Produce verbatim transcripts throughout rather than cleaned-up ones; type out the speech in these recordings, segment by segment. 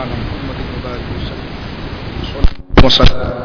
مولانا محمد وسلم.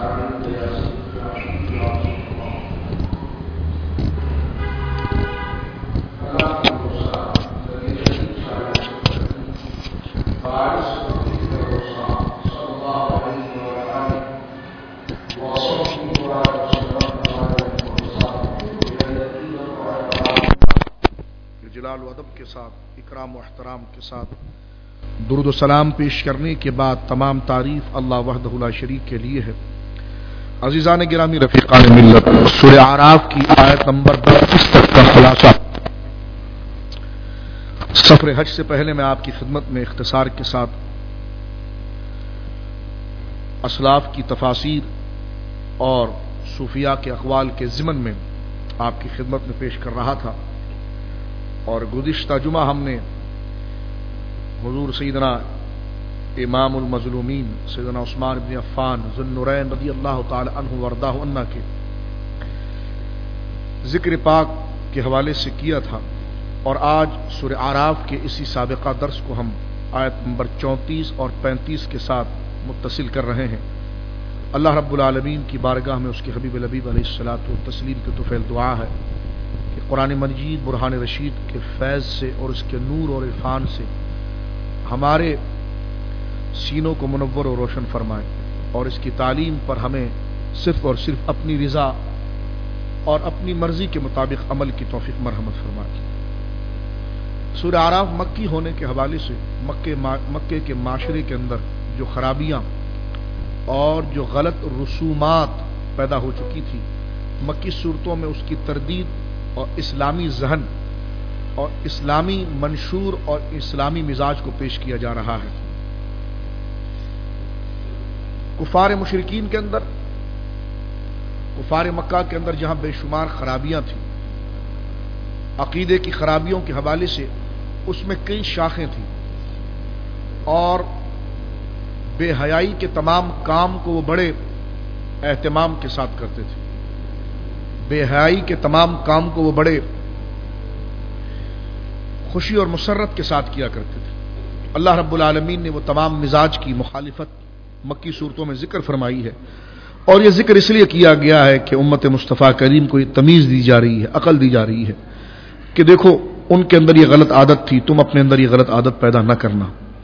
جلال و ادب کے ساتھ، اکرام و احترام کے ساتھ درود و سلام پیش کرنے کے بعد تمام تعریف اللہ وحدہ لا شریک کے لیے ہے. عزیزان گرامی، رفیقان ملت، سورہ اعراف کی آیت نمبر بتیس تک کا خلاصہ سفر حج سے پہلے میں آپ کی خدمت میں اختصار کے ساتھ اسلاف کی تفاسیر اور صوفیاء کے اقوال کے ضمن میں آپ کی خدمت میں پیش کر رہا تھا. اور گزشتہ جمعہ ہم نے حضور سیدنا امام المظلومین سیدنا عثمان بن عفان ذو النورین رضی اللہ تعالی عنہ وردہ عنہ کے ذکر پاک کے حوالے سے کیا تھا، اور آج سورہ اعراف کے اسی سابقہ درس کو ہم آیت نمبر چونتیس اور پینتیس کے ساتھ متصل کر رہے ہیں. اللہ رب العالمین کی بارگاہ میں اس کے حبیب لبیب علیہ الصلوۃ والتسلیم کی طفیل دعا ہے کہ قرآن مجید برہان رشید کے فیض سے اور اس کے نور اور عرفان سے ہمارے سینوں کو منور و روشن فرمائے، اور اس کی تعلیم پر ہمیں صرف اور صرف اپنی رضا اور اپنی مرضی کے مطابق عمل کی توفیق مرحمت فرمائے. سورہ اعراف مکی ہونے کے حوالے سے مکے مکے کے معاشرے کے اندر جو خرابیاں اور جو غلط رسومات پیدا ہو چکی تھی، مکی صورتوں میں اس کی تردید اور اسلامی ذہن اور اسلامی منشور اور اسلامی مزاج کو پیش کیا جا رہا ہے. کفار مشرکین کے اندر، کفار مکہ کے اندر جہاں بے شمار خرابیاں تھیں، عقیدے کی خرابیوں کے حوالے سے اس میں کئی شاخیں تھیں، اور بے حیائی کے تمام کام کو وہ بڑے اہتمام کے ساتھ کرتے تھے. بے حیائی کے تمام کام کو وہ بڑے خوشی اور مسرت کے ساتھ کیا کرتے تھے. اللہ رب العالمین نے وہ تمام مزاج کی مخالفت مکی صورتوں میں ذکر فرمائی ہے، اور یہ ذکر اس لیے کیا گیا ہے کہ امت مصطفیٰ کریم کو یہ تمیز دی جا رہی ہے، عقل دی جا رہی ہے کہ دیکھو ان کے اندر یہ غلط عادت تھی، تم اپنے اندر یہ غلط عادت پیدا نہ کرنا.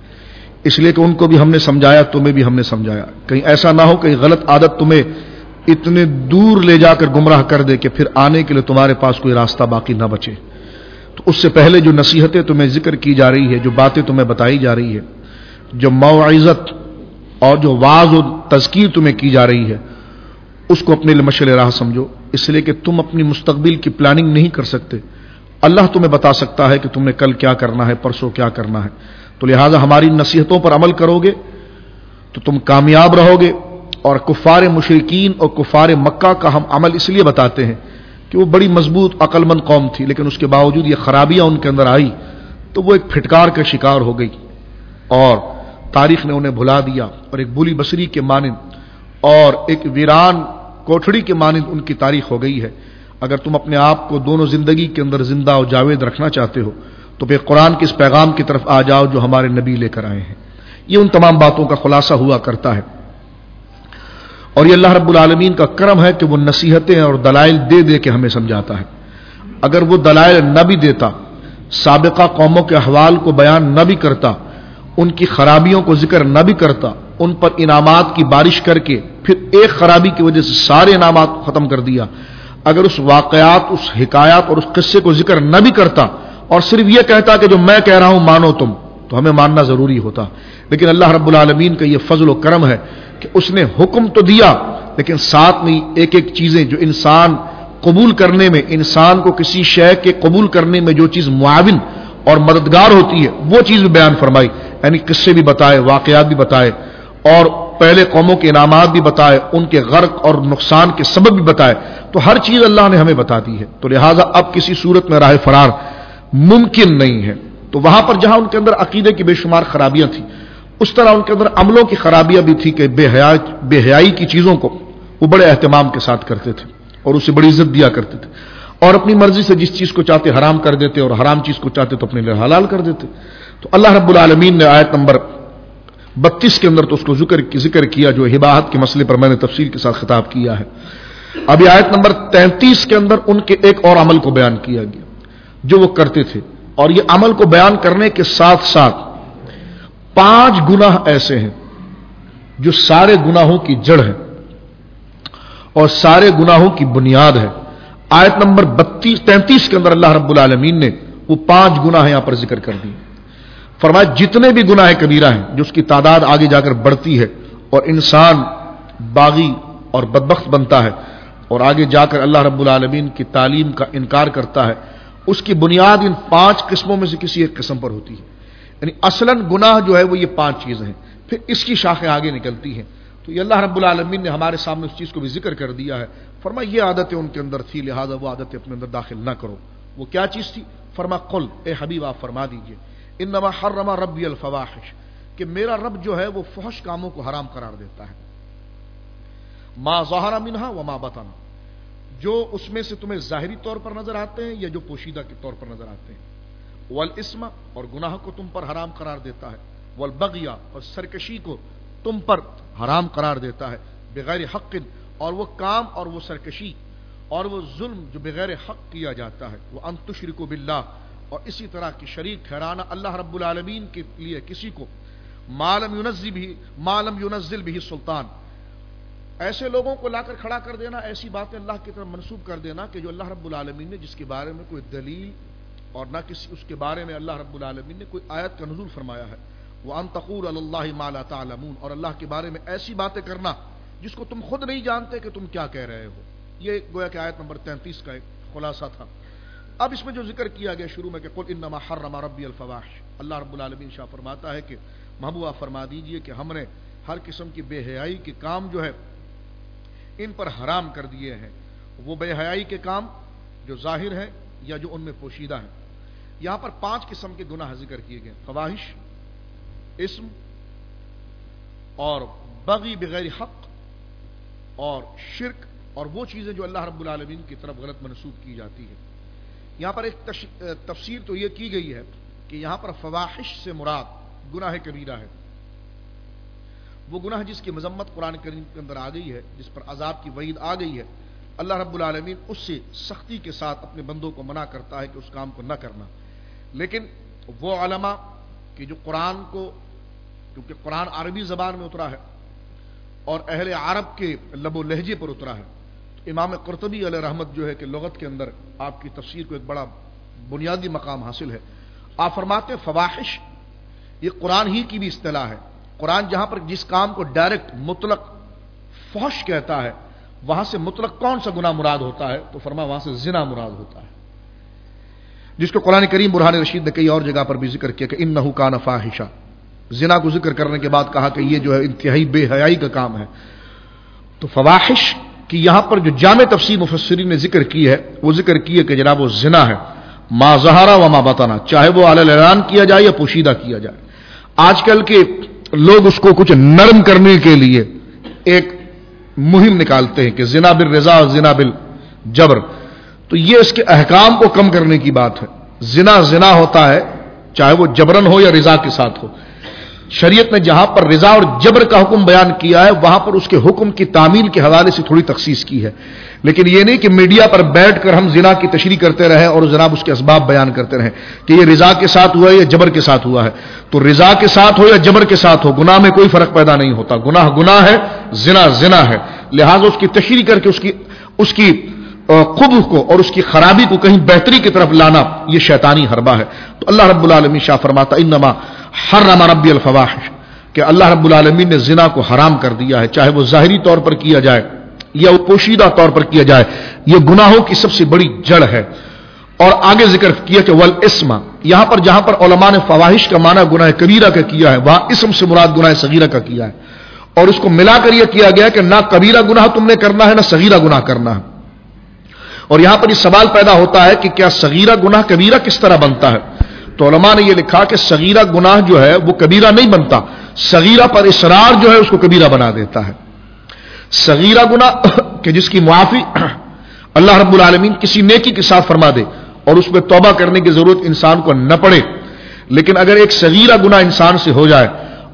اس لیے کہ ان کو بھی ہم نے سمجھایا، تمہیں بھی ہم نے سمجھایا. کہیں ایسا نہ ہو کہ غلط عادت تمہیں اتنے دور لے جا کر گمراہ کر دے کہ پھر آنے کے لیے تمہارے پاس کوئی راستہ باقی نہ بچے. تو اس سے پہلے جو نصیحتیں تمہیں ذکر کی جا رہی ہے، جو باتیں تمہیں بتائی جا رہی ہے، جو موعظت اور جو واعظ و تذکیر تمہیں کی جا رہی ہے، اس کو اپنے لیے مشعل راہ سمجھو. اس لیے کہ تم اپنی مستقبل کی پلاننگ نہیں کر سکتے، اللہ تمہیں بتا سکتا ہے کہ تم نے کل کیا کرنا ہے، پرسوں کیا کرنا ہے. تو لہٰذا ہماری نصیحتوں پر عمل کرو گے تو تم کامیاب رہو گے. اور کفار مشرکین اور کفار مکہ کا ہم عمل اس لیے بتاتے ہیں کہ وہ بڑی مضبوط عقل مند قوم تھی، لیکن اس کے باوجود یہ خرابیاں ان کے اندر آئی تو وہ ایک پھٹکار کا شکار ہو گئی، اور تاریخ نے انہیں بھلا دیا، اور ایک بلی بصری کے مانند اور ایک ویران کوٹھڑی کے مانند ان کی تاریخ ہو گئی ہے. اگر تم اپنے آپ کو دونوں زندگی کے اندر زندہ و جاوید رکھنا چاہتے ہو تو پھر قرآن کے اس پیغام کی طرف آ جاؤ جو ہمارے نبی لے کر آئے ہیں. یہ ان تمام باتوں کا خلاصہ ہوا کرتا ہے، اور یہ اللہ رب العالمین کا کرم ہے کہ وہ نصیحتیں اور دلائل دے دے کے ہمیں سمجھاتا ہے. اگر وہ دلائل نہ بھی دیتا، سابقہ قوموں کے احوال کو بیان نہ بھی کرتا، ان کی خرابیوں کو ذکر نہ بھی کرتا، ان پر انعامات کی بارش کر کے پھر ایک خرابی کی وجہ سے سارے انعامات ختم کر دیا، اگر اس واقعات، اس حکایات اور اس قصے کو ذکر نہ بھی کرتا اور صرف یہ کہتا کہ جو میں کہہ رہا ہوں مانو تم، تو ہمیں ماننا ضروری ہوتا. لیکن اللہ رب العالمین کا یہ فضل و کرم ہے کہ اس نے حکم تو دیا، لیکن ساتھ میں ایک ایک چیزیں جو انسان قبول کرنے میں، انسان کو کسی شے کے قبول کرنے میں جو چیز معاون اور مددگار ہوتی ہے وہ چیز بھی بیان فرمائی. یعنی قصے بھی بتائے، واقعات بھی بتائے، اور پہلے قوموں کے انعامات بھی بتائے، ان کے غرق اور نقصان کے سبب بھی بتائے. تو ہر چیز اللہ نے ہمیں بتا دی ہے. تو لہٰذا اب کسی صورت میں راہ فرار ممکن نہیں ہے. تو وہاں پر جہاں ان کے اندر عقیدے کی بے شمار خرابیاں تھیں، اس طرح ان کے اندر عملوں کی خرابیاں بھی تھی کہ بے حیا بے حیائی کی چیزوں کو وہ بڑے اہتمام کے ساتھ کرتے تھے اور اسے بڑی عزت دیا کرتے تھے، اور اپنی مرضی سے جس چیز کو چاہتے حرام کر دیتے اور حرام چیز کو چاہتے تو اپنے لیے حلال کر دیتے. تو اللہ رب العالمین نے آیت نمبر بتیس کے اندر تو اس کو ذکر ذکر کیا جو ہباہت کے مسئلے پر میں نے تفصیل کے ساتھ خطاب کیا ہے. ابھی آیت نمبر تینتیس کے اندر ان کے ایک اور عمل کو بیان کیا گیا جو وہ کرتے تھے, اور یہ عمل کو بیان کرنے کے ساتھ ساتھ پانچ گناہ ایسے ہیں جو سارے گناہوں کی جڑ ہے اور سارے گناہوں کی بنیاد ہے. آیت نمبر بتیس تینتیس کے اندر اللہ رب العالمین نے وہ پانچ گناہ یہاں پر ذکر کر دیے. فرمایا جتنے بھی گناہ کبیرہ ہیں جو اس کی تعداد آگے جا کر بڑھتی ہے اور انسان باغی اور بدبخت بنتا ہے اور آگے جا کر اللہ رب العالمین کی تعلیم کا انکار کرتا ہے, اس کی بنیاد ان پانچ قسموں میں سے کسی ایک قسم پر ہوتی ہے. یعنی اصلاً گناہ جو ہے وہ یہ پانچ چیزیں ہیں, پھر اس کی شاخیں آگے نکلتی ہیں. تو یہ اللہ رب العالمین نے ہمارے سامنے اس چیز کو بھی ذکر کر دیا ہے. فرمایا یہ عادتیں ان کے اندر تھی, لہذا وہ عادتیں اپنے اندر داخل نہ کرو. وہ کیا چیز تھی؟ فرما قل, اے حبیب آپ فرما دیجئے, انما حرم ربی الفواحش, کہ میرا رب جو ہے وہ فحش کاموں کو حرام قرار دیتا ہے. ما ظہر منہا وما بطن, جو اس میں سے تمہیں ظاہری طور پر نظر آتے ہیں یا جو پوشیدہ کے طور پر نظر آتے ہیں. والاسم, اور گناہ کو تم پر حرام قرار دیتا ہے. والبغی, اور سرکشی کو تم پر حرام قرار دیتا ہے. بغیر حق, اور وہ کام اور وہ سرکشی اور وہ ظلم جو بغیر حق کیا جاتا ہے. وہ ان تشرکوا باللہ, اور اسی طرح کی شریک ٹھہرانا اللہ رب العالمین کے لیے کسی کو, ما لم ينزل بھی ما لم ينزل بھی سلطان, ایسے لوگوں کو لا کر کھڑا کر دینا, ایسی باتیں اللہ کی طرف منسوب کر دینا کہ جو اللہ رب العالمین نے جس کے بارے میں کوئی دلیل اور نہ کسی اس کے بارے میں اللہ رب العالمین نے کوئی آیت کا نزول فرمایا ہے. وَأَن تَقُولَ عَلَى اللَّهِ مَا لَا تَعْلَمُونَ, اور اللہ کے بارے میں ایسی باتیں کرنا جس کو تم خود نہیں جانتے کہ تم کیا کہہ رہے ہو. یہ گویا کہ آیت نمبر تینتیس کا ایک خلاصہ تھا. اب اس میں جو ذکر کیا گیا شروع میں کہ قل انما حرم ربی الفواحش, اللہ رب العالمین شاہ فرماتا ہے کہ محبوبہ فرما دیجئے کہ ہم نے ہر قسم کی بے حیائی کے کام جو ہے ان پر حرام کر دیے ہیں. وہ بے حیائی کے کام جو ظاہر ہیں یا جو ان میں پوشیدہ ہیں. یہاں پر پانچ قسم کے گناہ ذکر کیے گئے, فواحش, اسم, اور بغی بغیر حق, اور شرک, اور وہ چیزیں جو اللہ رب العالمین کی طرف غلط منسوب کی جاتی ہے. یہاں پر ایک تش... تفسیر تو یہ کی گئی ہے کہ یہاں پر فواحش سے مراد گناہ کبیرہ ہے, وہ گناہ جس کی مذمت قرآن کریم کے اندر آ گئی ہے, جس پر عذاب کی وعید آ گئی ہے. اللہ رب العالمین اس سے سختی کے ساتھ اپنے بندوں کو منع کرتا ہے کہ اس کام کو نہ کرنا. لیکن وہ علماء کہ جو قرآن کو, کیونکہ قرآن عربی زبان میں اترا ہے اور اہل عرب کے لب و لہجے پر اترا ہے, تو امام قرطبی علیہ رحمت جو ہے کہ لغت کے اندر آپ کی تفسیر کو ایک بڑا بنیادی مقام حاصل ہے. آپ فرماتے ہیں فواحش یہ قرآن ہی کی بھی اصطلاح ہے. قرآن جہاں پر جس کام کو ڈائریکٹ مطلق فحش کہتا ہے, وہاں سے مطلق کون سا گناہ مراد ہوتا ہے؟ تو فرما وہاں سے زنا مراد ہوتا ہے, جس کو قرآن کریم برہان رشید نے کئی اور جگہ پر بھی ذکر کیا کہ انہ کان فاحشہ. زنا کو ذکر کرنے کے بعد کہا کہ یہ جو ہے انتہائی بے حیائی کا کام ہے. تو فواحش کی یہاں پر جو جامع تفسیر مفسرین نے ذکر کی ہے وہ ذکر کی ہے کہ جناب وہ زنا ہے, ما ظہر و ما بطن, چاہے وہ علی الاعلان کیا جائے یا پوشیدہ کیا جائے. آج کل کے لوگ اس کو کچھ نرم کرنے کے لیے ایک مہم نکالتے ہیں کہ زنا بالرضا اور زنا بالجبر, تو یہ اس کے احکام کو کم کرنے کی بات ہے. زنا زنا ہوتا ہے چاہے وہ جبرن ہو یا رضا کے ساتھ ہو. شریعت نے جہاں پر رضا اور جبر کا حکم بیان کیا ہے وہاں پر اس کے حکم کی تعمیل کے حوالے سے تھوڑی تخصیص کی ہے, لیکن یہ نہیں کہ میڈیا پر بیٹھ کر ہم زنا کی تشریح کرتے رہیں اور جناب اس کے اسباب بیان کرتے رہیں کہ یہ رضا کے ساتھ ہوا ہے یا جبر کے ساتھ ہوا ہے. تو رضا کے ساتھ ہو یا جبر کے ساتھ ہو گناہ میں کوئی فرق پیدا نہیں ہوتا. گناہ گناہ ہے, زنا زنا ہے, لہذا اس کی تشریح کر کے اس کی اس کی قبح کو اور اس کی خرابی کو کہیں بہتری کی طرف لانا یہ شیطانی حربہ ہے. تو اللہ رب العالمین شاہ فرماتا انما حرم ربی الفواحش, کہ اللہ رب العالمین نے زنا کو حرام کر دیا ہے, چاہے وہ ظاہری طور پر کیا جائے یا وہ پوشیدہ طور پر کیا جائے. یہ گناہوں کی سب سے بڑی جڑ ہے. اور آگے ذکر کیا کہ والاسم, یہاں پر جہاں پر علماء نے فواحش کا معنی گناہ کبیرہ کا کیا ہے وہاں اسم سے مراد گناہ صغیرہ کا کیا ہے, اور اس کو ملا کر یہ کیا گیا کہ نہ کبیرہ گناہ تم نے کرنا ہے نہ صغیرہ گناہ کرنا ہے. اور یہاں پر یہ سوال پیدا ہوتا ہے کہ کیا صغیرہ گناہ کبیرہ کس طرح بنتا ہے؟ تو علماء نے یہ لکھا کہ صغیرہ گناہ جو ہے وہ کبیرہ نہیں بنتا, صغیرہ پر اصرار جو ہے اس کو کبیرہ بنا دیتا ہے. صغیرہ گناہ کہ جس کی معافی اللہ رب العالمین کسی نیکی کے ساتھ فرما دے اور اس میں توبہ کرنے کی ضرورت انسان کو نہ پڑے, لیکن اگر ایک صغیرہ گناہ انسان سے ہو جائے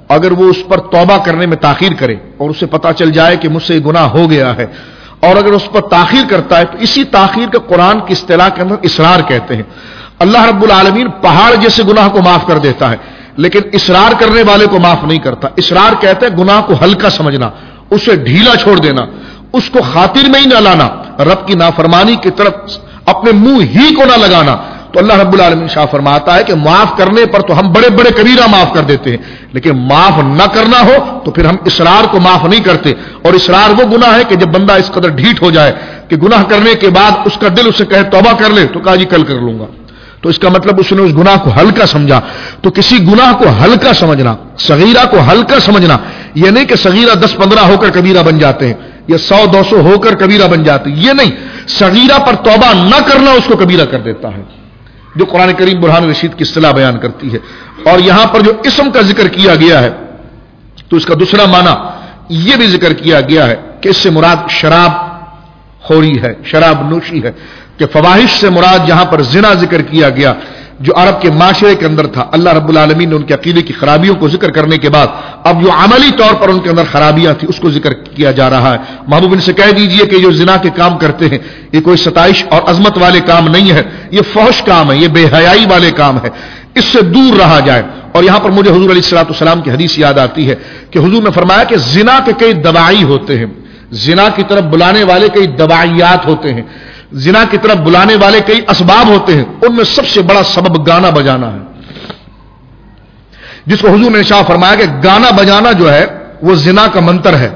اگر وہ اس پر توبہ کرنے میں تاخیر کرے اور اسے پتا چل جائے کہ مجھ سے یہ گناہ ہو گیا ہے، اور اگر اس پر تاخیر کرتا ہے تو اسی تاخیر کا قرآن کی اصطلاح کے اندر اصرار کہتے ہیں۔ اللہ رب العالمین پہاڑ جیسے گناہ کو معاف کر دیتا ہے، لیکن اصرار کرنے والے کو معاف نہیں کرتا۔ اصرار کہتے ہیں گناہ کو ہلکا سمجھنا، اسے ڈھیلا چھوڑ دینا، اس کو خاطر میں ہی نہ لانا، رب کی نافرمانی کی طرف اپنے منہ ہی کو نہ لگانا۔ تو اللہ رب العالمین شاہ فرماتا ہے کہ معاف کرنے پر تو ہم بڑے بڑے کبیرہ معاف کر دیتے ہیں، لیکن معاف نہ کرنا ہو تو پھر ہم اصرار کو معاف نہیں کرتے۔ اور اصرار وہ گناہ ہے کہ جب بندہ اس قدر ڈھیٹ ہو جائے کہ گناہ کرنے کے بعد اس کا دل اسے کہے توبہ کر لے، تو کہا جی کل کر لوں گا، تو اس کا مطلب اس نے اس گناہ کو ہلکا سمجھا۔ تو کسی گناہ کو ہلکا سمجھنا، صغیرہ کو ہلکا سمجھنا، یہ نہیں کہ صغیرہ دس پندرہ ہو کر کبیرہ بن جاتے ہیں یا سو دو سو ہو کر کبیرہ بن جاتے ہیں، یہ نہیں، صغیرہ پر توبہ نہ کرنا اس کو کبیرہ کر دیتا ہے، جو قرآن کریم برہان رشید کی اصطلاح بیان کرتی ہے۔ اور یہاں پر جو اسم کا ذکر کیا گیا ہے تو اس کا دوسرا معنی یہ بھی ذکر کیا گیا ہے کہ اس سے مراد شراب خوری ہے، شراب نوشی ہے، کہ فواحش سے مراد جہاں پر زنا ذکر کیا گیا جو عرب کے معاشرے کے اندر تھا، اللہ رب العالمین نے ان کے عقیدے کی خرابیوں کو ذکر کرنے کے بعد اب جو عملی طور پر ان کے اندر خرابیاں تھیں اس کو ذکر کیا جا رہا ہے۔ محبوب ان سے کہہ دیجئے کہ جو زنا کے کام کرتے ہیں یہ کوئی ستائش اور عظمت والے کام نہیں ہے، یہ فحش کام ہے، یہ بے حیائی والے کام ہے، اس سے دور رہا جائے۔ اور یہاں پر مجھے حضور علیہ الصلوۃ والسلام کی حدیث یاد آتی ہے کہ حضور نے فرمایا کہ زنا کے کئی دواعی ہوتے ہیں، زنا کی طرف بلانے والے کئی دواعیات ہوتے ہیں، زنا کی طرف بلانے والے کئی اسباب ہوتے ہیں، ان میں سب سے بڑا سبب گانا بجانا ہے، جس کو حضور نے شاہ فرمایا کہ گانا بجانا جو ہے وہ زنا کا منتر ہے۔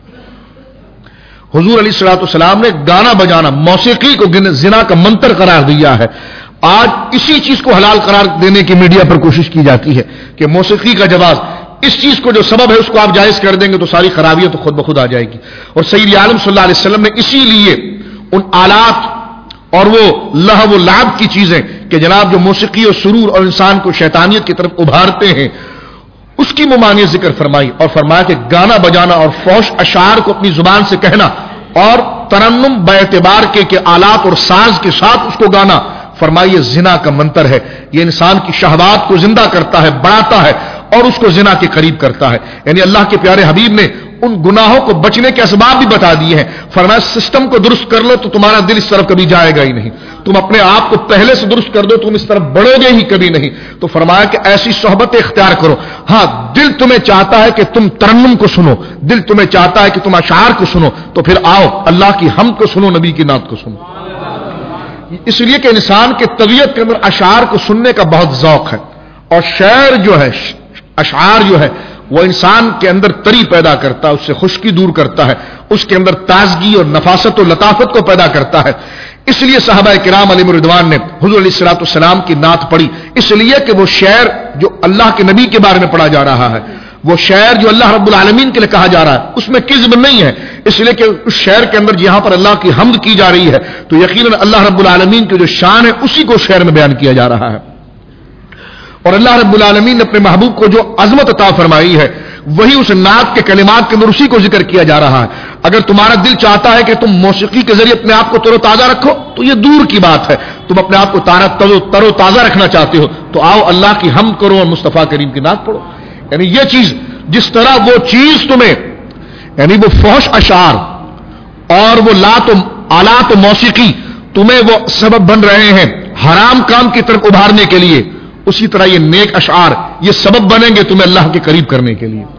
حضور علیہ الصلوۃ والسلام نے گانا بجانا، موسیقی کو زنا کا منتر قرار دیا ہے۔ آج اسی چیز کو حلال قرار دینے کی میڈیا پر کوشش کی جاتی ہے کہ موسیقی کا جواز، اس چیز کو جو سبب ہے اس کو آپ جائز کر دیں گے تو ساری خرابیاں تو خود بخود آ جائے گی۔ اور سید عالم صلی اللہ علیہ وسلم نے اسی لیے ان آلات اور وہ لہو و لعب کی چیزیں کہ جناب جو موسیقی اور سرور اور انسان کو شیطانیت کی طرف ابھارتے ہیں اس کی ممانعت ذکر فرمائی، اور فرمایا کہ گانا بجانا اور فحش اشعار کو اپنی زبان سے کہنا اور ترنم باعتبار کے کہ آلات اور ساز کے ساتھ اس کو گانا، فرمائیے زنا کا منتر ہے، یہ انسان کی شہوات کو زندہ کرتا ہے، بڑھاتا ہے اور اس کو زنا کے قریب کرتا ہے۔ یعنی اللہ کے پیارے حبیب نے ان گناہوں کو بچنے کے اسباب بھی بتا دیے ہیں، فرمایا سسٹم کو درست کر لو تو تمہارا دل اس طرف کبھی جائے گا ہی نہیں، تم اپنے آپ کو پہلے سے درست کر دو تم اس طرف بڑھو گے ہی کبھی نہیں۔ تو فرمایا کہ ایسی صحبت اختیار کرو، ہاں دل تمہیں چاہتا ہے کہ تم ترنم کو سنو، دل تمہیں چاہتا ہے کہ تم اشعار کو سنو، تو پھر آؤ اللہ کی حمد کو سنو، نبی کی نعت کو سنو۔ اس لیے کہ انسان کے طبیعت کے اندر اشعار کو سننے کا بہت ذوق ہے، اور شعر جو ہے، اشعار جو ہے وہ انسان کے اندر تری پیدا کرتا ہے، اس سے خشکی دور کرتا ہے، اس کے اندر تازگی اور نفاست و لطافت کو پیدا کرتا ہے۔ اس لیے صحابہ کرام علیہم رضوان نے حضور علیہ الصلوۃ والسلام کی نعت پڑھی، اس لیے کہ وہ شعر جو اللہ کے نبی کے بارے میں پڑھا جا رہا ہے، وہ شعر جو اللہ رب العالمین کے لیے کہا جا رہا ہے، اس میں کذب نہیں ہے، اس لیے کہ اس شعر کے اندر جہاں پر اللہ کی حمد کی جا رہی ہے تو یقیناً اللہ رب العالمین کی جو شان ہے اسی کو شعر میں بیان کیا جا رہا ہے۔ اور اللہ رب العالمین نے اپنے محبوب کو جو عظمت عطا فرمائی ہے وہی اس نعت کے کلمات کے اندر اسی کو ذکر کیا جا رہا ہے۔ اگر تمہارا دل چاہتا ہے کہ تم موسیقی کے ذریعے اپنے آپ کو تر و تازہ رکھو تو یہ دور کی بات ہے، تم اپنے آپ کو تر و تازہ رکھنا چاہتے ہو تو آؤ اللہ کی حمد کرو اور مصطفیٰ کریم کی نعت پڑھو۔ یعنی یہ چیز جس طرح وہ چیز تمہیں یعنی وہ فحش اشعار اور وہ لات و آلات و موسیقی تمہیں وہ سبب بن رہے ہیں حرام کام کی طرف ابھارنے کے لیے، اسی طرح یہ نیک اشعار یہ سبب بنیں گے تمہیں اللہ کے قریب کرنے کے لیے۔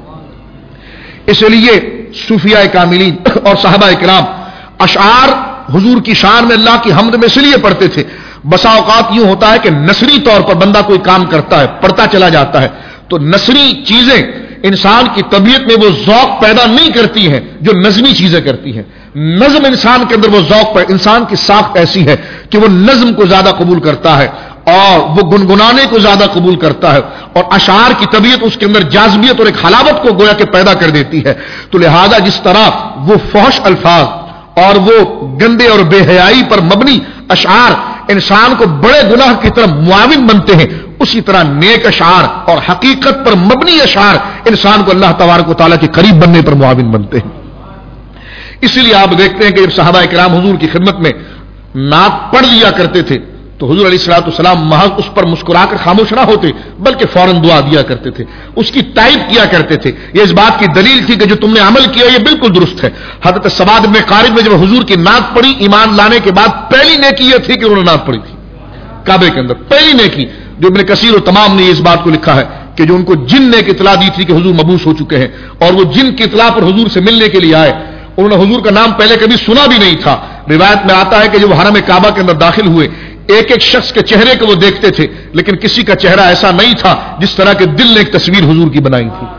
اس لیے صوفیاء کاملین اور صحابہ کرام اشعار حضور کی شان میں اللہ کی حمد میں اس لیے پڑھتے تھے۔ بسا اوقات یوں ہوتا ہے کہ نثری طور پر بندہ کوئی کام کرتا ہے، پڑھتا چلا جاتا ہے، تو نثری چیزیں انسان کی طبیعت میں وہ ذوق پیدا نہیں کرتی ہیں جو نظمی چیزیں کرتی ہیں۔ نظم انسان کے اندر وہ ذوق پر، انسان کی ساخت ایسی ہے کہ وہ نظم کو زیادہ قبول کرتا ہے اور وہ گنگنانے کو زیادہ قبول کرتا ہے، اور اشعار کی طبیعت اس کے اندر جاذبیت اور ایک حلاوت کو گویا کہ پیدا کر دیتی ہے۔ تو لہذا جس طرح وہ فحش الفاظ اور وہ گندے اور بے حیائی پر مبنی اشعار انسان کو بڑے گناہ کی طرف معاون بنتے ہیں، اسی طرح نیک اشعار اور حقیقت پر مبنی اشعار انسان کو اللہ تبارک و تعالیٰ کے قریب بننے پر معاون بنتے ہیں۔ اسی لیے آپ دیکھتے ہیں کہ جب صحابہ کرام حضور کی خدمت میں نعت پڑھ لیا کرتے تھے تو حضور علیہ الصلوۃ والسلام محض اس پر مسکرا کر خاموش نہ ہوتے بلکہ فوراً دعا دیا کرتے تھے، اس کی تائید کیا کرتے تھے. یہ اس بات کی دلیل تھی کہ جو تم نے عمل کیا یہ بالکل درست ہے. حضرت سواد بن قارب نے جب حضور کی نعت پڑھی ایمان لانے کے بعد پہلی نیکی یہ تھی کہ انہوں نے نعت پڑھی تھی کعبے کے اندر. پہلی نیکی جو ابن کثیر و تمام نے اس بات کو لکھا ہے کہ جو ان کو جن نے ایک اطلاع دی تھی کہ حضور مبعوث ہو چکے ہیں اور وہ جن کی اطلاع پر حضور سے ملنے کے لیے آئے، انہوں نے حضور کا نام پہلے کبھی سنا بھی نہیں تھا. روایت میں آتا ہے کہ جب حرم کعبہ کے اندر داخل ہوئے ایک ایک شخص کے چہرے کو وہ دیکھتے تھے لیکن کسی کا چہرہ ایسا نہیں تھا جس طرح کے دل نے ایک تصویر حضور کی بنائی تھی.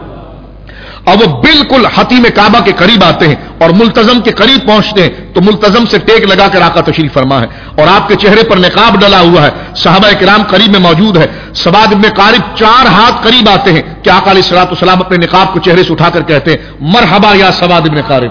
اور وہ بالکل حتیم کعبہ کے قریب آتے ہیں اور ملتزم کے قریب پہنچتے ہیں تو ملتزم سے ٹیک لگا کر آقا تشریف فرما ہے اور آپ کے چہرے پر نقاب ڈلا ہوا ہے. صحابہ کرام قریب میں موجود ہے. سواد ابن قارب چار ہاتھ قریب آتے ہیں کہ آقا علیہ الصلوۃ والسلام اپنے نقاب کو چہرے سے اٹھا کر کہتے ہیں مرحبا یا سواد ابن قارب،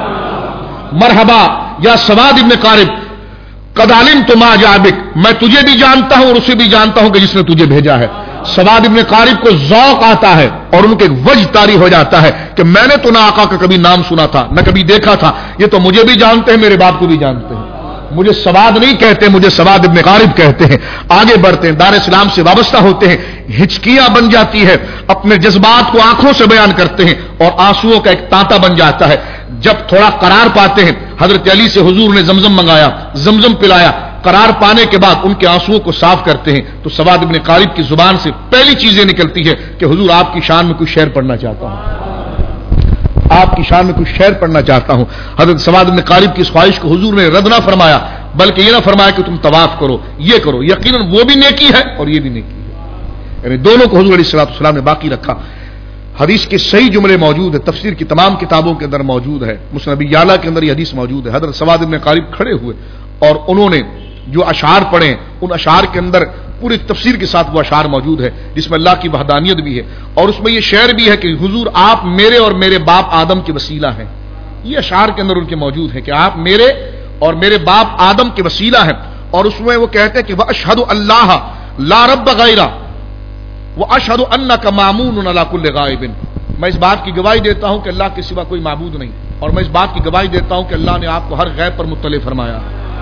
مرحبا یا سواد ابن قارب، قد علمت ما جاء بک، میں تجھے بھی جانتا ہوں اور اسے بھی جانتا ہوں کہ جس نے تجھے بھیجا ہے. سواد ابن قارب کو ذوق آتا ہے اور ان کے وجہ طاری ہو جاتا ہے کہ میں نے تو نہ آقا کا کبھی نام سنا تھا نہ کبھی دیکھا تھا، یہ تو مجھے بھی جانتے ہیں میرے باپ کو بھی جانتے ہیں، مجھے سواد نہیں کہتے مجھے سواد ابن قارب کہتے ہیں. آگے بڑھتے ہیں، دار اسلام سے وابستہ ہوتے ہیں، ہچکیاں بن جاتی ہے، اپنے جذبات کو آنکھوں سے بیان کرتے ہیں اور آنسوؤں کا ایک تانتا بن جاتا ہے. جب تھوڑا قرار پاتے ہیں حضرت علی سے حضور نے زمزم منگایا، زمزم پلایا، قرار پانے کے بعد ان کے آنسوؤں کو صاف کرتے ہیں تو سواد ابن قارب کی زبان سے پہلی چیزیں نکلتی ہے کہ حضور آپ کی شان میں کچھ شعر پڑھنا چاہتا ہوں، آپ کی شان میں کچھ شعر پڑھنا چاہتا ہوں. حضرت سواد ابن قارب کی اس خواہش کو حضور نے رد نہ فرمایا بلکہ یہ نہ فرمایا کہ تم طواف کرو، یہ کرو. یقیناً وہ بھی نیکی ہے اور یہ بھی نیکی ہے، یعنی دونوں کو حضور علیہ الصلوۃ والسلام نے باقی رکھا. حدیث کے صحیح جملے موجود ہے، تفسیر کی تمام کتابوں کے اندر موجود ہے، مسند ابی یعلا کے اندر یہ حدیث موجود ہے. حضرت سواد ابن قارب کھڑے ہوئے اور انہوں نے جو اشعار پڑھے ان اشعار کے اندر پوری تفسیر کے ساتھ وہ اشعار موجود ہے جس میں اللہ کی وحدانیت بھی ہے اور اس میں یہ شعر بھی ہے کہ حضور آپ میرے اور میرے باپ آدم کے وسیلہ ہیں. یہ اشعار کے اندر ان کے موجود ہے کہ آپ میرے اور میرے باپ آدم کے وسیلہ ہیں. اور اس میں وہ کہتے ہیں کہ واشهد اللہ لا رب غیرہ واشهد انک مامون علی کل غائب، میں اس بات کی گواہی دیتا ہوں کہ اللہ کے سوا کوئی معبود نہیں اور میں اس بات کی گواہی دیتا ہوں کہ اللہ نے آپ کو ہر غیب پر مطلع فرمایا.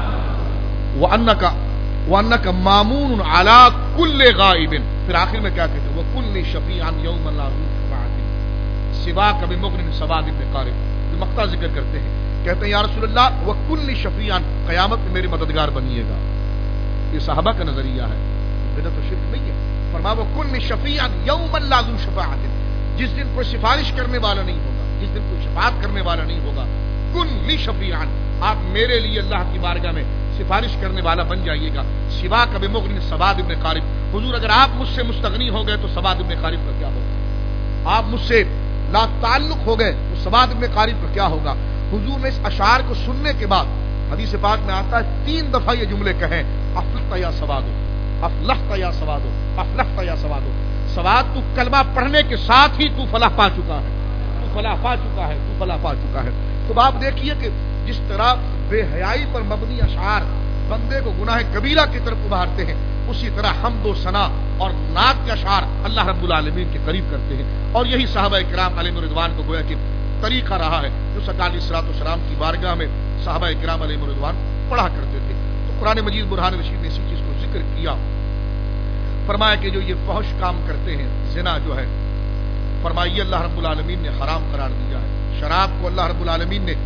وَأَنَّكَ وَأَنَّكَ مَامُونٌ عَلَى كُلِّ غَائِبٍ، پھر آخر میں کیا کہتے ہیں وَكُلِّ شَفِيعًا يَوْمَ لَا شَفَاعَةٍ سِوَاكَ بِمُغْنٍ سَوَادٍ بِقَارِبٍ. یہ مقطع ذکر کرتے ہیں، کہتے ہیں یا رسول اللہ وَكُلِّ شَفِيعًا، قیامت میں میرے مددگار بنیے گا. یہ صحابہ کا نظریہ ہے، بدعت و شرک نہیں ہے. فرمایا وَكُلِّ شَفِيعًا يَوْمَ لَا شَفَاعَةٍ، جس دن کوئی سفارش کرنے والا نہیں ہوگا، جس دن کوئی شفاعت کرنے والا نہیں ہوگا، کن لی شفیعان، آپ میرے لیے اللہ کی بارگاہ میں سفارش کرنے والا بن جائیے گا. سوا کبھی مغن سواد ابن قارب، حضور اگر آپ مجھ سے مستغنی ہو گئے تو سواد ابن قارب کا کیا ہوگا؟ آپ مجھ سے لا تعلق ہو گئے تو سواد ابن قارب کا کیا ہوگا؟ حضور نے اس اشعار کو سننے کے بعد حدیث پاک میں آتا ہے تین دفعہ یہ جملے کہیں افلحت یا سواد، افلحت یا سواد، افلحت یا سواد. سواد تو کلمہ پڑھنے کے ساتھ ہی تو فلاح پا چکا ہے، تو فلاح پا چکا ہے، تو فلاح پا چکا ہے. تو آپ دیکھیے کہ جس طرح بے حیائی پر مبنی اشعار بندے کو گناہ کبیرہ کی طرف ابھارتے ہیں، اسی طرح حمد و ثنا اور نعت کے اشعار اللہ رب العالمین کے قریب کرتے ہیں. اور یہی صحابہ کرام علیہم رضوان کو گویا کہ طریقہ رہا ہے جو سرکار علیہ الصلوۃ والسلام کی بارگاہ میں صحابہ کرام علیہم رضوان پڑھا کرتے تھے. تو قرآن مجید برہان رشید نے اسی چیز کو ذکر کیا، فرمایا کہ جو یہ فحش کام کرتے ہیں، زنا جو ہے، فرمائیے اللہ رب العالمین نے حرام قرار دیا ہے. شراب کو اللہ رب العالمین نے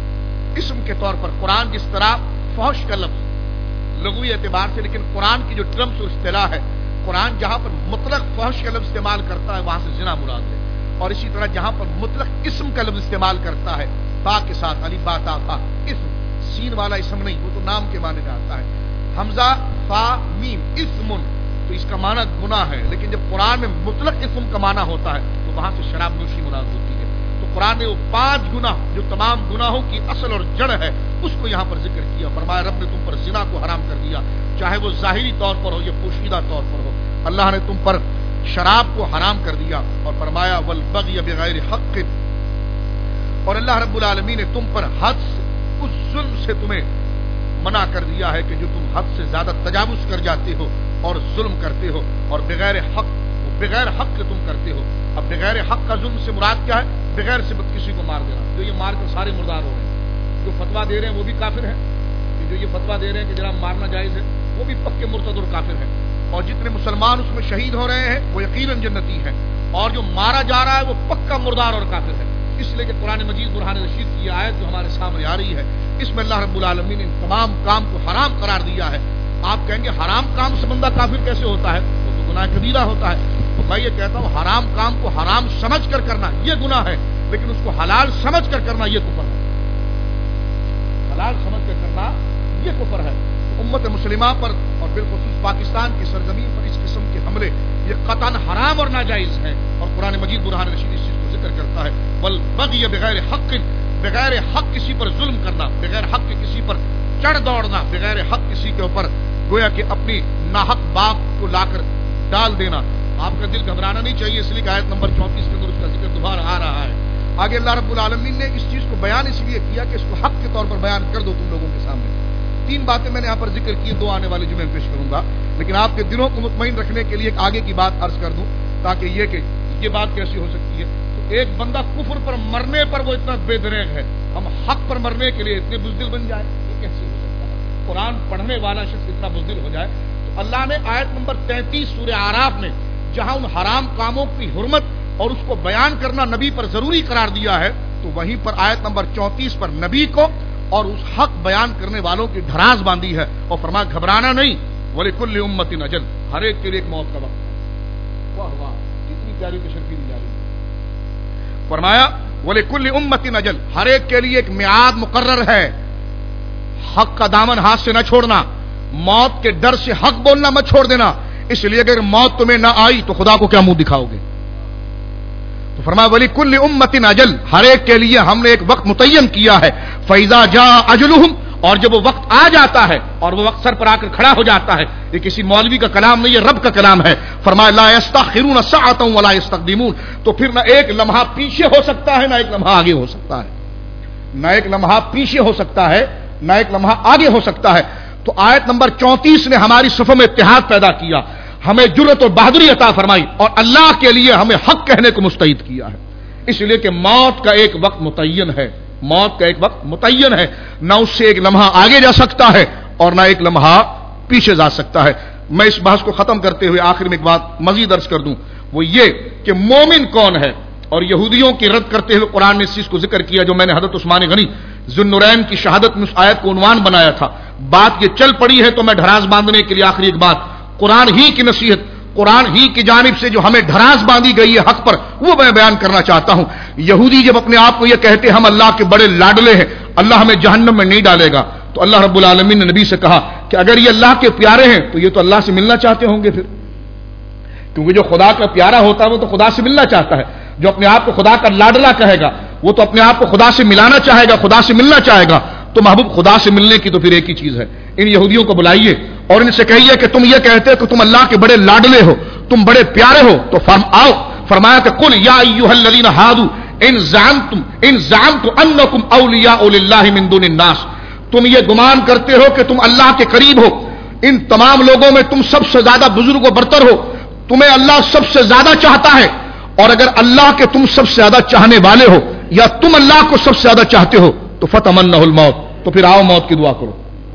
اسم کے طور پر، قرآن جس طرح فحش کا لفظ لغوی اعتبار سے، لیکن قرآن کی جو ٹرمز اور اصطلاح ہے، قرآن جہاں پر مطلق فحش کا لفظ استعمال کرتا ہے وہاں سے زنا مراد ہے، اور اسی طرح جہاں پر مطلق اسم کا لفظ استعمال کرتا ہے با کے ساتھ الف با تا فا، اسم سین والا اسم نہیں، وہ تو نام کے معنی میں آتا ہے. حمزہ فا میم اسم، تو اس کا معنی گناہ ہے، لیکن جب قرآن میں مطلق اسم کا معنی ہوتا ہے تو وہاں سے شراب نوشی مراد ہوتی ہے. تو قرآن نے وہ پانچ گناہ جو تمام گناہوں کی اصل اور جڑ ہے اس کو یہاں پر ذکر کیا. فرمایا رب نے تم پر زنا کو حرام کر دیا، چاہے وہ ظاہری طور پر ہو یا پوشیدہ طور پر ہو. اللہ نے تم پر شراب کو حرام کر دیا اور فرمایا والبغی بغیر حق، اور اللہ رب العالمین نے تم پر حد سے اس ظلم سے تمہیں منع کر دیا ہے کہ جو تم حد سے زیادہ تجاوز کر جاتے ہو اور ظلم کرتے ہو، اور بغیر حق، بغیر حق کے تم کرتے ہو. اب بغیر حق کا ظلم سے مراد کیا ہے؟ بغیر سبب کسی کو مار دینا. جو یہ مار کر سارے مردار ہو رہے ہیں، جو فتوا دے رہے ہیں وہ بھی کافر ہیں. جو یہ فتوا دے رہے ہیں کہ جناب مارنا جائز ہے، وہ بھی پکے مرتد اور کافر ہیں، اور جتنے مسلمان اس میں شہید ہو رہے ہیں وہ یقیناً جنتی ہیں، اور جو مارا جا رہا ہے وہ پکا مردار اور کافر ہے۔ اس لیے کہ قرآن مجید برہان رشید کی آیت جو ہمارے سامنے آ رہی ہے، اس میں اللہ رب العالمین نے ان تمام کام کو حرام قرار دیا ہے۔ آپ کہیں گے حرام کام سے بندہ کافر کیسے ہوتا ہے؟ وہ تو گناہ کبیرہ ہوتا ہے۔ تو میں یہ کہتا ہوں حرام کام کو حرام سمجھ کر کرنا یہ گناہ ہے، لیکن اس کو حلال سمجھ کر کرنا یہ کفر ہے۔ حلال سمجھ کر کرنا یہ کفر ہے۔ امت مسلمہ پر اور بالخصوص پاکستان کی سرزمین پر اس قسم کے حملے یہ قطعاً حرام اور ناجائز ہے، اور قرآن مجید برہان رشید اس چیز کو ذکر کرتا ہے، والبغی بغیر حق، بغیر حق کسی پر ظلم کرنا، بغیر حق کے کسی پر چڑھ دوڑنا، بغیر حق کسی کے اوپر گویا کہ اپنی ناحق بات کو لا کر ڈال دینا۔ آپ کا دل گھبرانا نہیں چاہیے، اس لیے کہ آیت نمبر چونتیس کے اندر اس کا ذکر دوبارہ آ رہا ہے۔ آگے اللہ رب العالمین نے اس چیز کو بیان اس لیے کیا کہ اس کو حق کے طور پر بیان کر دو تم لوگوں کے سامنے۔ تین باتیں میں نے یہاں پر ذکر کی، دو آنے والے جمعے میں پیش کروں گا، لیکن آپ کے دلوں کو مطمئن رکھنے کے لیے ایک آگے کی بات عرض کر دوں، تاکہ یہ کہ یہ بات کیسی ہو سکتی ہے۔ تو ایک بندہ کفر پر مرنے پر وہ اتنا بے دریغ ہے، ہم حق پر مرنے کے لیے اتنے بزدل بن جائیں، یہ کیسے ہو سکتا ہے؟ قرآن پڑھنے والا شخص اتنا بزدل ہو جائے؟ تو اللہ نے آیت نمبر تینتیس سورہ اعراف میں جہاں ان حرام کاموں کی حرمت اور اس کو بیان کرنا نبی پر ضروری قرار دیا ہے، تو وہیں پر آیت نمبر چونتیس پر نبی کو اور اس حق بیان کرنے والوں کی دھراز باندھی ہے، اور فرمایا گھبرانا نہیں، وَلِكُلِّ أُمَّةٍ أَجَلٌ، ہر ایک کے لیے ایک موت کا وقت ہے۔ واہ واہ، کتنی پیاری تشریح دی جا رہی ہے۔ فرمایا وَلِكُلِّ أُمَّةٍ أَجَلٌ، ہر ایک کے لیے ایک میعاد مقرر ہے۔ حق کا دامن ہاتھ سے نہ چھوڑنا، موت کے ڈر سے حق بولنا مت چھوڑ دینا، اس لیے اگر موت تمہیں نہ آئی تو خدا کو کیا منہ دکھاؤ گے؟ تو فرمایا وَلِكُلِّ أُمَّةٍ أَجَلٌ، ہر ایک کے لیے ہم نے ایک وقت متعین کیا ہے۔ فَإِذَا جَاءَ أَجَلُهُمْ، اور جب وہ وقت آ جاتا ہے اور وہ وقت سر پر آ کر کھڑا ہو جاتا ہے، یہ کسی مولوی کا کلام نہیں، یہ رب کا کلام ہے۔ فرمایا لَا يَسْتَأْخِرُونَ سَاعَةً وَلَا يَسْتَقْدِمُونَ، تو پھر نہ ایک لمحہ پیچھے ہو سکتا ہے نہ ایک لمحہ آگے ہو سکتا ہے، نہ ایک لمحہ پیچھے ہو سکتا ہے نہ ایک لمحہ آگے ہو سکتا ہے۔ تو آیت نمبر چونتیس نے ہماری صفوں میں اتحاد پیدا کیا، ہمیں جرأت اور بہادری عطا فرمائی، اور اللہ کے لیے ہمیں حق کہنے کو مستعد کیا ہے، اس لیے کہ موت کا ایک وقت متعین ہے، موت کا ایک وقت متعین ہے، نہ اس سے ایک لمحہ آگے جا سکتا ہے اور نہ ایک لمحہ پیچھے جا سکتا ہے۔ میں اس بحث کو ختم کرتے ہوئے آخر میں ایک بات مزید عرض کر دوں، وہ یہ کہ مومن کون ہے، اور یہودیوں کی رد کرتے ہوئے قرآن نے اس چیز کو ذکر کیا جو میں نے حضرت عثمان غنی ذوالنورین کی شہادت میں اس آیت کو عنوان بنایا تھا۔ بات یہ چل پڑی ہے تو میں ڈھراز باندھنے کے لیے آخری ایک بات، قرآن ہی کی نصیحت، قرآن ہی کی جانب سے جو ہمیں ڈھراز باندھی گئی ہے حق پر، وہ میں بیان کرنا چاہتا ہوں۔ یہودی جب اپنے آپ کو یہ کہتے ہم اللہ کے بڑے لاڈلے ہیں، اللہ ہمیں جہنم میں نہیں ڈالے گا، تو اللہ رب العالمین نے نبی سے کہا کہ اگر یہ اللہ کے پیارے ہیں تو یہ تو اللہ سے ملنا چاہتے ہوں گے، پھر کیونکہ جو خدا کا پیارا ہوتا ہے وہ تو خدا سے ملنا چاہتا ہے، جو اپنے آپ کو خدا کا لاڈلا کہے گا وہ تو اپنے آپ کو خدا سے ملانا چاہے گا، خدا سے ملنا چاہے گا، تو محبوب خدا سے ملنے کی تو پھر ایک ہی چیز ہے، ان یہودیوں کو بلائیے اور ان سے کہیے کہ تم یہ کہتے کہ تم اللہ کے بڑے لاڈلے ہو، تم بڑے پیارے ہو، تو فرم آؤ، فرمایا کہ قل یا ایھا الذین ھادوا ان زعمتم ان زعمتم انکم اولیاء للہ من دون الناس، تم یہ گمان کرتے ہو کہ تم اللہ کے قریب ہو، ان تمام لوگوں میں تم سب سے زیادہ بزرگ و برتر ہو، تمہیں اللہ سب سے زیادہ چاہتا ہے، اور اگر اللہ کے تم سب سے زیادہ چاہنے والے ہو یا تم اللہ کو سب سے زیادہ چاہتے ہو تو فتمنوا الموت، تو پھر آؤ موت کی دعا کرو،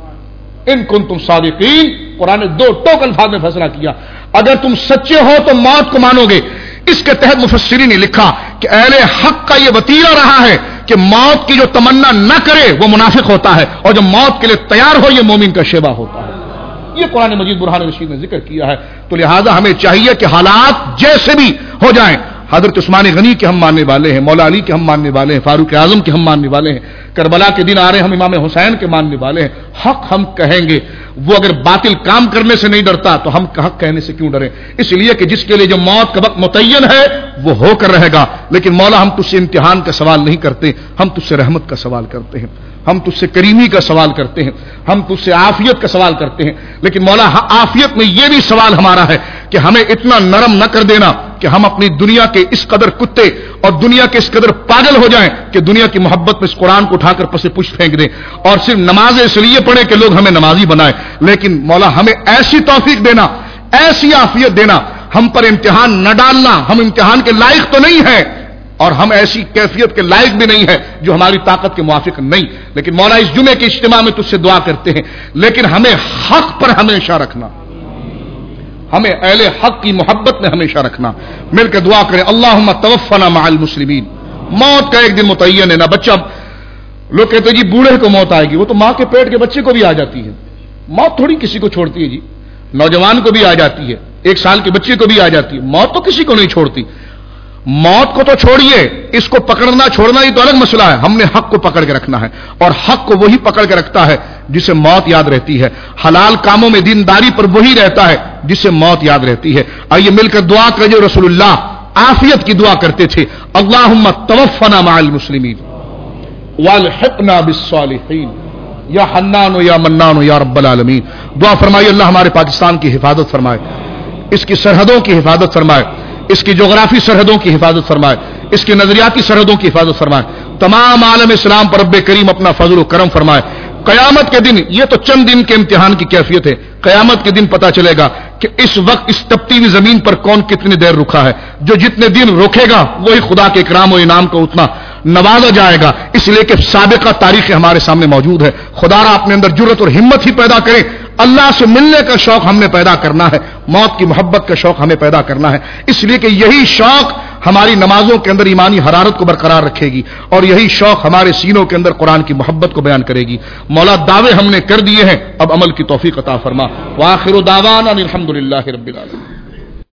ان کنتم صادقین۔ قرآن نے دو ٹوک الفاظ میں فیصلہ کیا، اگر تم سچے ہو تو موت کو مانو گے۔ اس کے تحت مفسرین نے لکھا کہ اہل حق کا یہ وتیرہ رہا ہے کہ موت کی جو تمنا نہ کرے وہ منافق ہوتا ہے، اور جو موت کے لیے تیار ہو یہ مومن کا شیبہ ہوتا ہے۔ یہ قرآن مجید برہان رشید نے ذکر کیا ہے، تو لہذا ہمیں چاہیے کہ حالات جیسے بھی ہو جائیں، حضرت عثمان غنی کے ہم ماننے والے ہیں، مولا علی کے ہم ماننے والے ہیں، فاروق اعظم کے ہم ماننے والے ہیں، کربلا کے دن آ رہے ہیں ہم امام حسین کے ماننے والے ہیں، حق ہم کہیں گے۔ وہ اگر باطل کام کرنے سے نہیں ڈرتا تو ہم حق کہنے سے کیوں ڈریں؟ اس لیے کہ جس کے لیے جو موت کا وقت متعین ہے وہ ہو کر رہے گا، لیکن مولا ہم تجھ سے امتحان کا سوال نہیں کرتے، ہم تجھ سے رحمت کا سوال کرتے ہیں، ہم تجھ سے کریمی کا سوال کرتے ہیں، ہم تجھ سے عافیت کا سوال کرتے ہیں، لیکن مولا عافیت میں یہ بھی سوال ہمارا ہے کہ ہمیں اتنا نرم نہ کر دینا کہ ہم اپنی دنیا کے اس قدر کتے اور دنیا کے اس قدر پاگل ہو جائیں کہ دنیا کی محبت میں اس قرآن کو اٹھا کر پس پش پھینک دیں، اور صرف نمازیں اس لیے پڑھیں کہ لوگ ہمیں نمازی بنائیں، لیکن مولا ہمیں ایسی توفیق دینا، ایسی عافیت دینا، ہم پر امتحان نہ ڈالنا، ہم امتحان کے لائق تو نہیں ہیں، اور ہم ایسی کیفیت کے لائق بھی نہیں ہے جو ہماری طاقت کے موافق نہیں، لیکن مولا اس جمعے کے اجتماع میں تجھ سے دعا کرتے ہیں، لیکن ہمیں حق پر ہمیشہ رکھنا، ہمیں اہل حق کی محبت میں ہمیشہ رکھنا. مل کے دعا کریں، اللہم توفنا مع المسلمین. موت کا ایک دن متعین ہے. نہ بچہ، لوگ کہتے ہیں جی بوڑھے کو موت آئے گی، وہ تو ماں کے پیٹ کے بچے کو بھی آ جاتی ہے. موت تھوڑی کسی کو چھوڑتی ہے جی، نوجوان کو بھی آ جاتی ہے، ایک سال کے بچے کو بھی آ جاتی ہے. موت تو کسی کو نہیں چھوڑتی. موت کو تو چھوڑیے، اس کو پکڑنا چھوڑنا یہ تو الگ مسئلہ ہے. ہم نے حق کو پکڑ کے رکھنا ہے، اور حق کو وہی پکڑ کے رکھتا ہے جسے موت یاد رہتی ہے. حلال کاموں میں دینداری پر وہی رہتا ہے جسے موت یاد رہتی ہے. آئیے مل کر دعا کریں جو رسول اللہ عافیت کی دعا کرتے تھے، اللہم توفنا مع المسلمین والحقنا بالصالحین یا حنان یا منان یا رب العالمین. دعا فرمائیے اللہ ہمارے پاکستان کی حفاظت فرمائے، اس کی سرحدوں کی حفاظت فرمائے، اس کی جغرافی سرحدوں کی حفاظت فرمائے، اس کی نظریاتی سرحدوں کی حفاظت فرمائے. تمام عالم اسلام پر رب کریم اپنا فضل و کرم فرمائے. قیامت کے دن، یہ تو چند دن کے امتحان کی کیفیت ہے، قیامت کے دن پتا چلے گا کہ اس وقت اس تپتی ہوئی زمین پر کون کتنی دیر رکا ہے. جو جتنے دن رکے گا وہی خدا کے اکرام و انعام کو اتنا نوازا جائے گا. اس لیے کہ سابقہ تاریخ ہمارے سامنے موجود ہے. خدا را اپنے اندر جرت اور ہمت ہی پیدا کرے. اللہ سے ملنے کا شوق ہم نے پیدا کرنا ہے، موت کی محبت کا شوق ہمیں پیدا کرنا ہے. اس لیے کہ یہی شوق ہماری نمازوں کے اندر ایمانی حرارت کو برقرار رکھے گی، اور یہی شوق ہمارے سینوں کے اندر قرآن کی محبت کو بیان کرے گی. مولا دعوے ہم نے کر دیے ہیں، اب عمل کی توفیق عطا فرما. وآخر دعوانا الحمدللہ رب العالمین.